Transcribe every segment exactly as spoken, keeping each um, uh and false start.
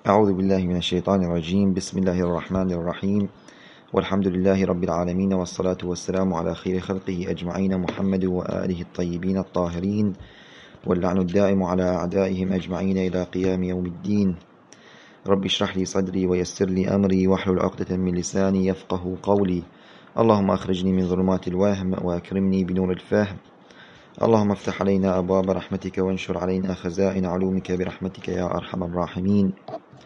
أعوذ بالله من الشيطان الرجيم. بسم الله الرحمن الرحيم، والحمد لله رب العالمين، والصلاة والسلام على خير خلقه أجمعين محمد وآله الطيبين الطاهرين، واللعن الدائم على أعدائهم أجمعين إلى قيام يوم الدين. رب اشرح لي صدري ويسر لي أمري واحلل عقدة من لساني يفقه قولي. اللهم أخرجني من ظلمات الوهم وأكرمني بنور الفهم. اللهم افتح علينا أبواب رحمتك وانشر علينا خزائن علومك برحمتك يا أرحم الراحمين.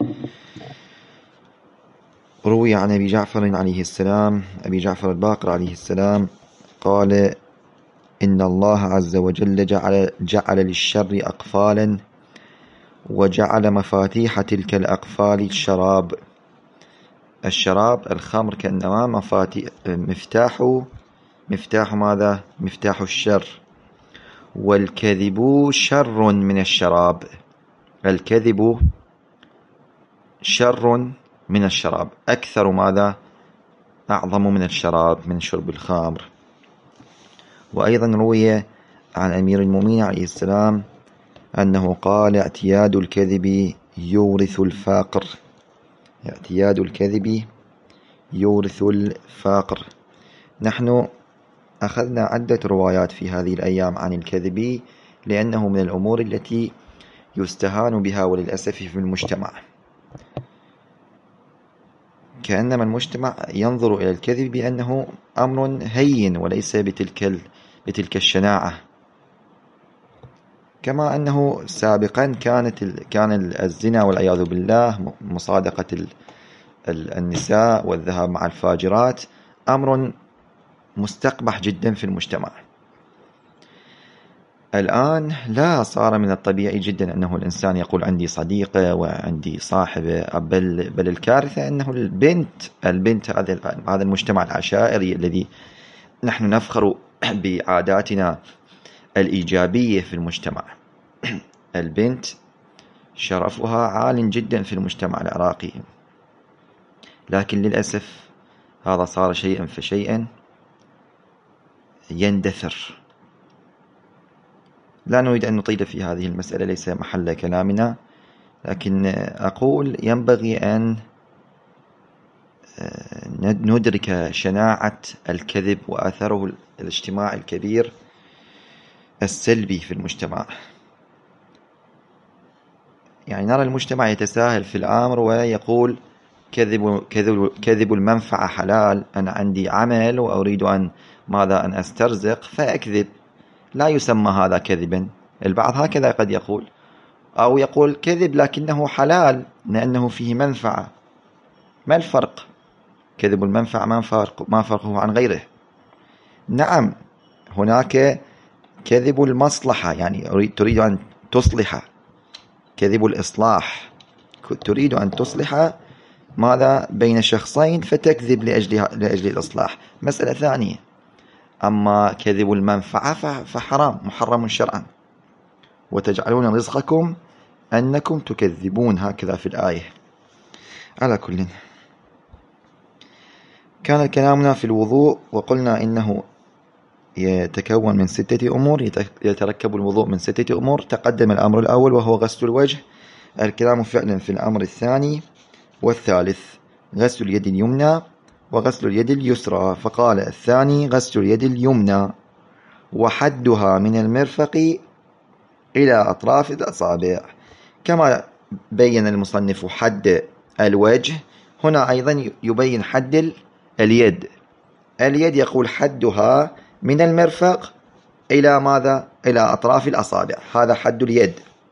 روي عن أبي جعفر عليه السلام أبي جعفر الباقر عليه السلام قال: إن الله عز وجل جعل, جعل للشر أقفالا، وجعل مفاتيح تلك الأقفال الشراب. الشراب الخمر كأنما مفاتيح مفتاح مفتاح ماذا؟ مفتاح الشر. والكذب شر من الشراب. الكذب شر من الشراب، أكثر ماذا؟ أعظم من الشراب، من شرب الخمر. وأيضا روي عن أمير المؤمنين عليه السلام أنه قال: اعتياد الكذب يورث الفاقر. اعتياد الكذب يورث الفاقر. نحن أخذنا عدة روايات في هذه الأيام عن الكذب، لأنه من الأمور التي يستهان بها وللأسف في المجتمع. كأنما المجتمع ينظر إلى الكذب بأنه أمر هين وليس بتلك بتلك الشناعة، كما أنه سابقا كانت كان الزنا والعياذ بالله، مصادقة النساء والذهاب مع الفاجرات، أمر مستقبح جدا في المجتمع. الآن لا، صار من الطبيعي جدا أنه الإنسان يقول عندي صديقة وعندي صاحبة، بل, بل الكارثة أنه البنت البنت هذا المجتمع العشائري الذي نحن نفخر بعاداتنا الإيجابية في المجتمع، البنت شرفها عال جدا في المجتمع العراقي، لكن للأسف هذا صار شيئا فشيئا يندثر. لا نريد أن نطيل في هذه المسألة، ليس محل كلامنا، لكن أقول ينبغي أن ندرك شناعة الكذب وآثاره الاجتماعي الكبير السلبي في المجتمع. يعني نرى المجتمع يتساهل في الأمر ويقول كذب, كذب, كذب المنفعة حلال. أنا عندي عمل وأريد أن ماذا؟ أن أسترزق فأكذب. لا يسمى هذا كذبا. البعض هكذا قد يقول، أو يقول كذب لكنه حلال لأنه فيه منفعة. ما الفرق؟ كذب المنفعة ما فرق ما فرقه عن غيره؟ نعم، هناك كذب المصلحة، يعني تريد أن تصلح، كذب الإصلاح، تريد أن تصلح ماذا بين شخصين فتكذب لأجل لأجل الإصلاح، مسألة ثانية. أما كذب المنفعة فحرام، محرم شرعا. وتجعلون رزقكم أنكم تكذبون، هكذا في الآية. على كل، كان كلامنا في الوضوء، وقلنا إنه يتكون من ستة أمور، يتركب الوضوء من ستة أمور. تقدم الأمر الأول وهو غسل الوجه. الكلام فعلا في الأمر الثاني والثالث: غسل اليد اليمنى وغسل اليد اليسرى. فقال الثاني غسل اليد اليمنى، وحدها من المرفق إلى أطراف الأصابع. كما بين المصنف حد الوجه، هنا أيضا يبين حد اليد. اليد يقول حدها من المرفق إلى ماذا؟ إلى أطراف الأصابع، هذا حد اليد.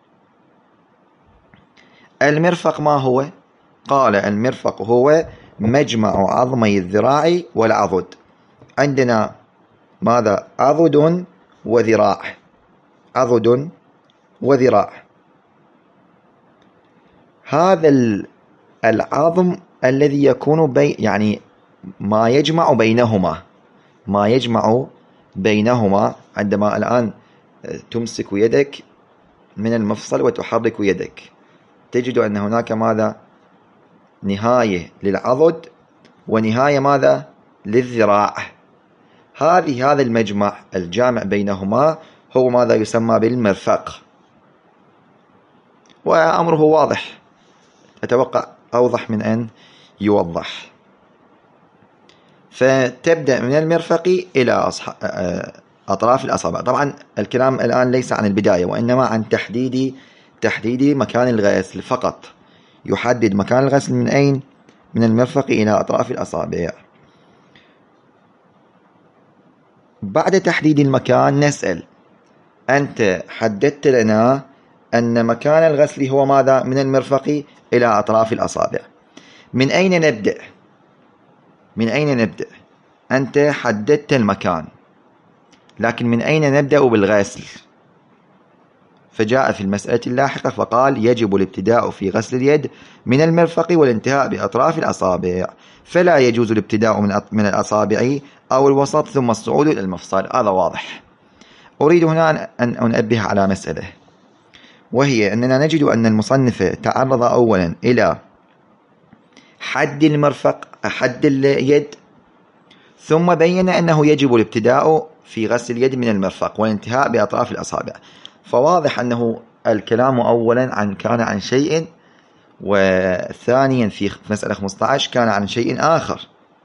المرفق ما هو؟ قال المرفق هو مجمع عظمي الذراع والعضد. عندنا ماذا؟ عضد وذراع، عضد وذراع. هذا العظم الذي يكون بين، يعني ما يجمع بينهما، ما يجمع بينهما. عندما الآن تمسك يدك من المفصل وتحرك يدك، تجد أن هناك ماذا؟ نهاية للعضد ونهاية ماذا؟ للذراع. هذه هذا المجمع الجامع بينهما هو ماذا؟ يسمى بالمرفق. وأمره واضح، أتوقع أوضح من أن يوضح. فتبدأ من المرفق إلى أطراف الأصابع. طبعا الكلام الآن ليس عن البداية، وإنما عن تحديد تحديد مكان الغسل فقط. يحدد مكان الغسل من أين؟ من المرفق إلى أطراف الأصابع. بعد تحديد المكان نسأل: أنت حددت لنا أن مكان الغسل هو ماذا؟ من المرفق إلى أطراف الأصابع. من أين نبدأ؟ من أين نبدأ؟ أنت حددت المكان، لكن من أين نبدأ بالغسل؟ فجاء في المسألة اللاحقة فقال: يجب الابتداء في غسل اليد من المرفق والانتهاء بأطراف الأصابع، فلا يجوز الابتداء من من الأصابع أو الوسط ثم الصعود إلى المفصل. هذا واضح. أريد هنا أن أنبه على مسألة، وهي أننا نجد أن المصنف تعرض أولا إلى حد المرفق، حد اليد، ثم بين أنه يجب الابتداء في غسل اليد من المرفق والانتهاء بأطراف الأصابع. فواضح أنه الكلام أولا عن كان عن شيء، وثانيا في مسألة خمسة عشر كان عن شيء آخر.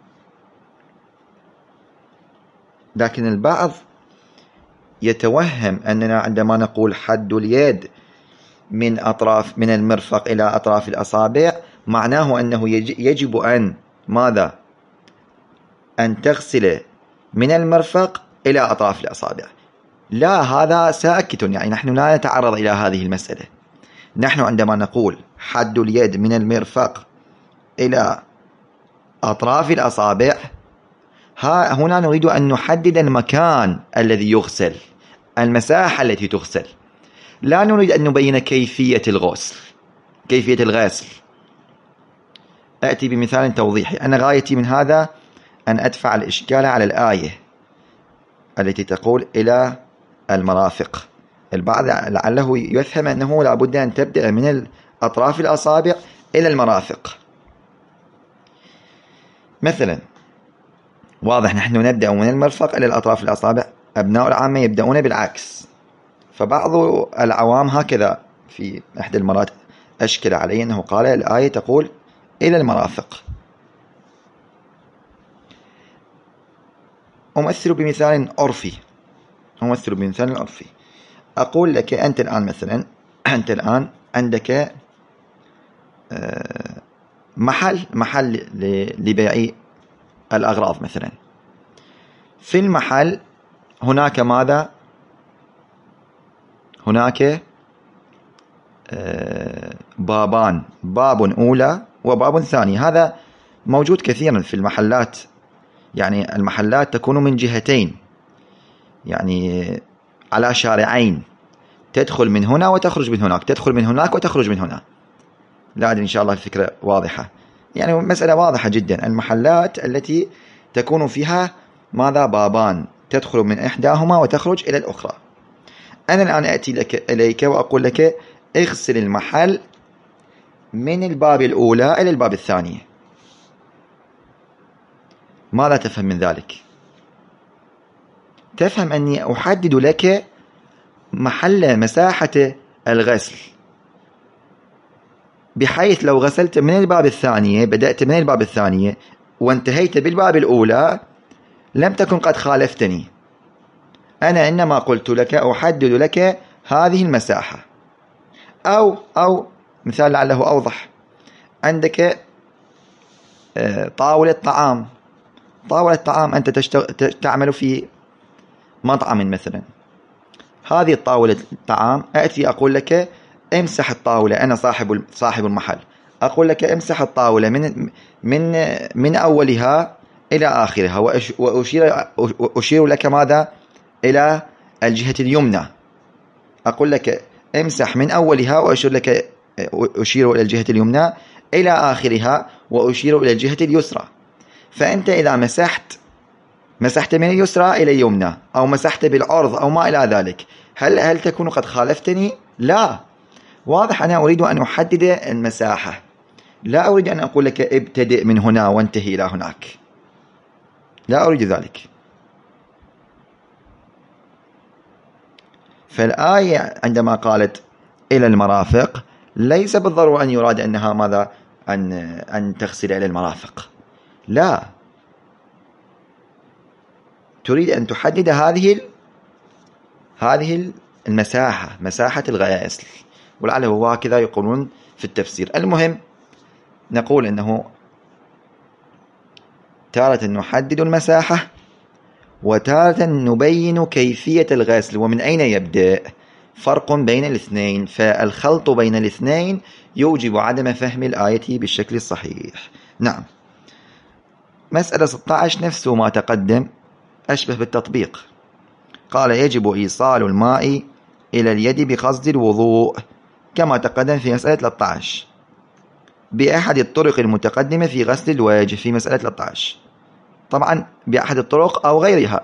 لكن البعض يتوهم أننا عندما نقول حد اليد من أطراف من المرفق إلى أطراف الأصابع معناه أنه يجب أن ماذا؟ أن تغسل من المرفق إلى أطراف الأصابع. لا، هذا ساكت. يعني نحن لا نتعرض إلى هذه المسألة. نحن عندما نقول حد اليد من المرفق إلى أطراف الأصابع، ها هنا نريد أن نحدد المكان الذي يغسل، المساحة التي تغسل. لا نريد أن نبين كيفية الغسل كيفية الغسل أأتي بمثال توضيحي. أنا غايتي من هذا أن أدفع الإشكال على الآية التي تقول إلى المرافق. البعض لعله يفهم أنه لا بد أن تبدأ من أطراف الأصابع إلى المرافق. مثلا واضح نحن نبدأ من المرفق إلى الأطراف الأصابع. أبناء العامة يبدأون بالعكس. فبعض العوام هكذا في إحدى المرات أشكل علي أنه قال الآية تقول إلى المرافق. أمثل بمثال عرفي أمثل بمثال عرفي أقول لك أنت الآن مثلا أنت الآن عندك محل محل لبيع الأغراض مثلا. في المحل هناك ماذا؟ هناك بابان، باب أولى وباب ثاني. هذا موجود كثيرا في المحلات. يعني المحلات تكون من جهتين، يعني على شارعين، تدخل من هنا وتخرج من هناك، تدخل من هناك وتخرج من هنا. لا أدري إن شاء الله الفكرة واضحة. يعني مسألة واضحة جدا. المحلات التي تكون فيها ماذا؟ بابان، تدخل من إحداهما وتخرج إلى الأخرى. أنا الآن أتي لك إليك وأقول لك اغسل المحل من الباب الأولى إلى الباب الثاني. ماذا تفهم من ذلك؟ تفهم أني أحدد لك محل مساحة الغسل، بحيث لو غسلت من الباب الثانية، بدأت من الباب الثانية وانتهيت بالباب الأولى، لم تكن قد خالفتني. أنا إنما قلت لك أحدد لك هذه المساحة. أو أو مثال لعله أوضح، عندك طاولة طعام طاولة طعام أنت تعمل في مطعم مثلا. هذه الطاولة الطعام أأتي أقول لك امسح الطاولة. أنا صاحب صاحب المحل أقول لك امسح الطاولة من من من أولها إلى آخرها، وأشير أشير لك ماذا؟ إلى الجهة اليمنى. أقول لك امسح من أولها وأشير لك أشير إلى الجهة اليمنى إلى آخرها وأشير إلى الجهة اليسرى. فأنت إذا مسحت مسحت من اليسرى إلى اليمنى، أو مسحت بالعرض أو ما إلى ذلك، هل هل تكون قد خالفتني؟ لا. واضح. أنا أريد أن أحدد المساحة، لا أريد أن أقول لك ابتدئ من هنا وانتهي إلى هناك. لا أريد ذلك. فالآية عندما قالت إلى المرافق ليس بالضرورة أن يراد أنها ماذا أن, أن تغسل إلى المرافق، لا، تريد أن تحدد هذه هذه المساحة، مساحة الغسل، ولعله هو هكذا يقولون في التفسير. المهم نقول أنه تارة نحدد المساحة وتارة نبين كيفية الغسل ومن أين يبدأ، فرق بين الاثنين، فالخلط بين الاثنين يوجب عدم فهم الآية بالشكل الصحيح. نعم. مسألة ستة عشر نفس ما تقدم، أشبه بالتطبيق. قال يجب إيصال الماء إلى اليد بقصد الوضوء كما تقدم في مسألة ثلاثة عشر بأحد الطرق المتقدمة في غسل الوجه في مسألة ثلاثة عشر. طبعا بأحد الطرق أو غيرها،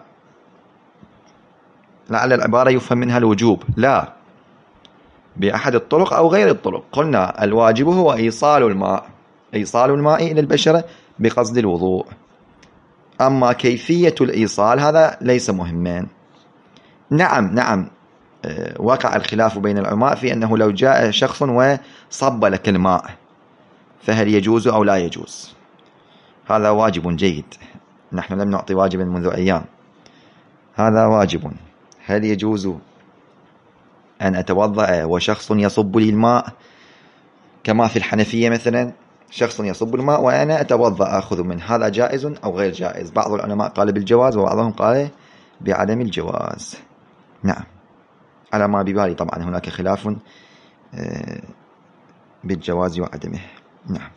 لعل العبارة يفهم منها الوجوب، لا، بأحد الطرق أو غير الطرق. قلنا الواجب هو إيصال الماء إيصال الماء إلى البشرة بقصد الوضوء، أما كيفية الإيصال هذا ليس مهما. نعم نعم وقع الخلاف بين العلماء في أنه لو جاء شخص وصب لك الماء فهل يجوز أو لا يجوز. هذا واجب جيد، نحن لم نعطي واجبا منذ أيام، هذا واجب. هل يجوز أن أتوضأ وشخص يصب لي الماء كما في الحنفية مثلا، شخص يصب الماء وأنا أتوضأ أخذ منه، هذا جائز أو غير جائز؟ بعض العلماء قال بالجواز وبعضهم قال بعدم الجواز. نعم، على ما ببالي طبعا هناك خلاف بالجواز وعدمه. نعم.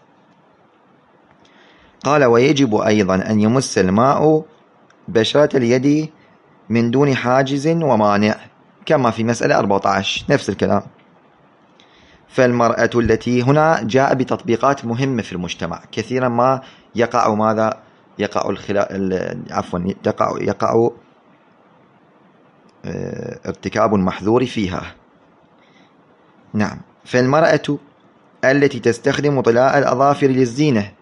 قال ويجب أيضا أن يمس الماء بشرة اليد من دون حاجز ومانع كما في مسألة أربعة عشر، نفس الكلام. فالمرأة التي هنا جاء بتطبيقات مهمة في المجتمع، كثيرا ما يقع ماذا يقع الخلاف عفوا يقع يقع ارتكاب المحظور فيها. نعم. فالمرأة التي تستخدم طلاء الأظافر للزينة،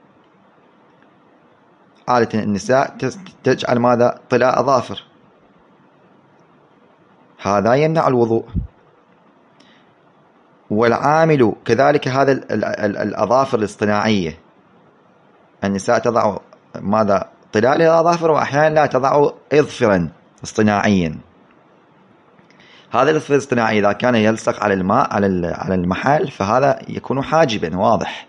عادة النساء تجعل ماذا طلاء أظافر، هذا يمنع الوضوء. والعامل كذلك هذا الأظافر الاصطناعية، النساء تضع ماذا طلاء للأظافر وأحيانا لا تضع إظفرا اصطناعيا. هذا الإظفر الاصطناعي إذا كان يلصق على الماء على على المحل فهذا يكون حاجبا واضح،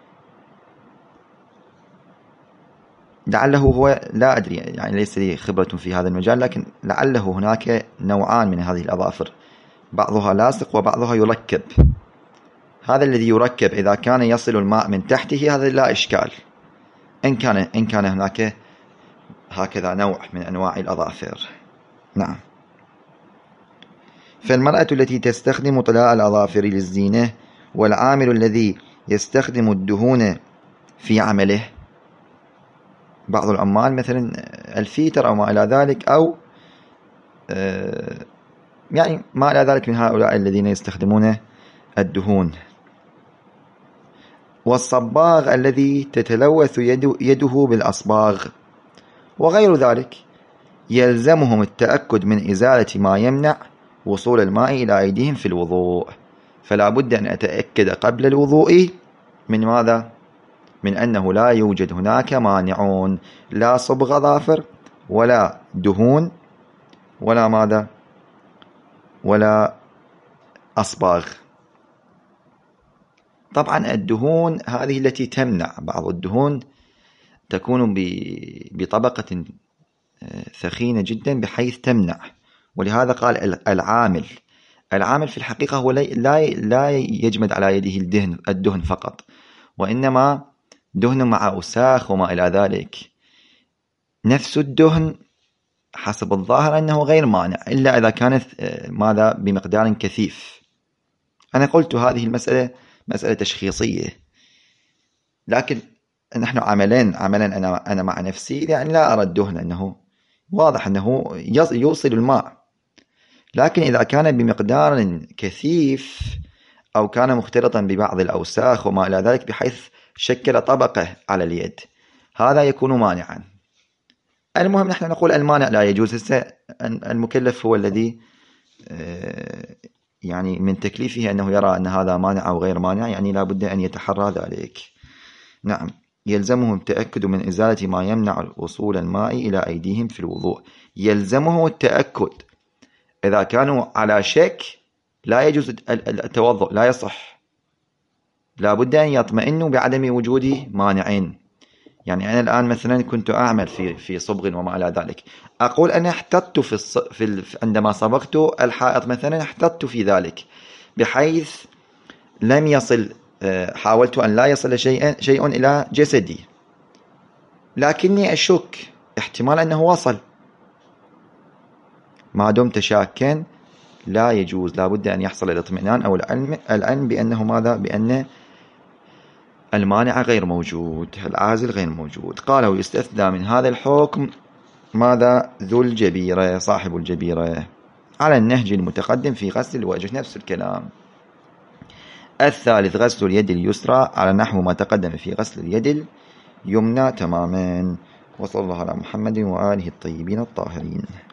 لعله هو لا أدري يعني ليس لي خبرة في هذا المجال، لكن لعله هناك نوعان من هذه الأظافر، بعضها لاصق وبعضها يركب. هذا الذي يركب إذا كان يصل الماء من تحته هذا لا إشكال، إن كان إن كان هناك هكذا نوع من أنواع الأظافر. نعم. فالمرأة التي تستخدم طلاء الأظافر للزينة والعامل الذي يستخدم الدهون في عمله، بعض العمال مثلا الفيتر أو ما إلى ذلك، أو يعني ما إلى ذلك من هؤلاء الذين يستخدمون الدهون. والصباغ الذي تتلوث يده بالأصباغ وغير ذلك، يلزمهم التأكد من إزالة ما يمنع وصول الماء إلى أيديهم في الوضوء. فلا بد أن أتأكد قبل الوضوء من ماذا؟ من أنه لا يوجد هناك مانعون، لا صبغ أظافر ولا دهون ولا ماذا ولا أصباغ. طبعا الدهون هذه التي تمنع، بعض الدهون تكون بطبقة ثخينة جدا بحيث تمنع، ولهذا قال العامل العامل في الحقيقة هو لا لا يجمد على يده الدهن الدهن فقط، وإنما دهن مع أوساخ وما إلى ذلك. نفس الدهن حسب الظاهر أنه غير مانع إلا إذا كانت ماذا بمقدار كثيف. أنا قلت هذه المسألة مسألة تشخيصية، لكن نحن عملين عملا أنا أنا مع نفسي، يعني لا أرى الدهن أنه واضح أنه يوصل الماء، لكن إذا كان بمقدار كثيف أو كان مختلطا ببعض الأوساخ وما إلى ذلك بحيث شكل طبقة على اليد، هذا يكون مانعا. المهم نحن نقول المانع لا يجوز. المكلف هو الذي يعني من تكليفه أنه يرى أن هذا مانع أو غير مانع، يعني لا بد أن يتحرى ذلك. نعم. يلزمهم التأكد من إزالة ما يمنع الوصول الماء إلى أيديهم في الوضوء. يلزمهم التأكد. إذا كانوا على شك لا يجوز التوضؤ، لا يصح، لا بد أن يطمئنوا بعدم وجود مانعين. يعني أنا الآن مثلا كنت أعمل في في صبغ وما إلى ذلك، أقول أنا احتطت في, الص... في ال... عندما صبغت الحائط مثلا احتطت في ذلك بحيث لم يصل، حاولت أن لا يصل شيء شيء إلى جسدي، لكني أشك احتمال أنه وصل. ما دمت شاكا لا يجوز، لا بد أن يحصل الاطمئنان أو العلم العلم بأنه ماذا؟ بأن المانع غير موجود، العازل غير موجود. قال ويستثنى من هذا الحكم ماذا؟ ذو الجبيرة، صاحب الجبيرة، على النهج المتقدم في غسل الوجه، نفس الكلام. الثالث غسل اليد اليسرى على نحو ما تقدم في غسل اليد اليمنى تماما. وصلى الله على محمد وآله الطيبين الطاهرين.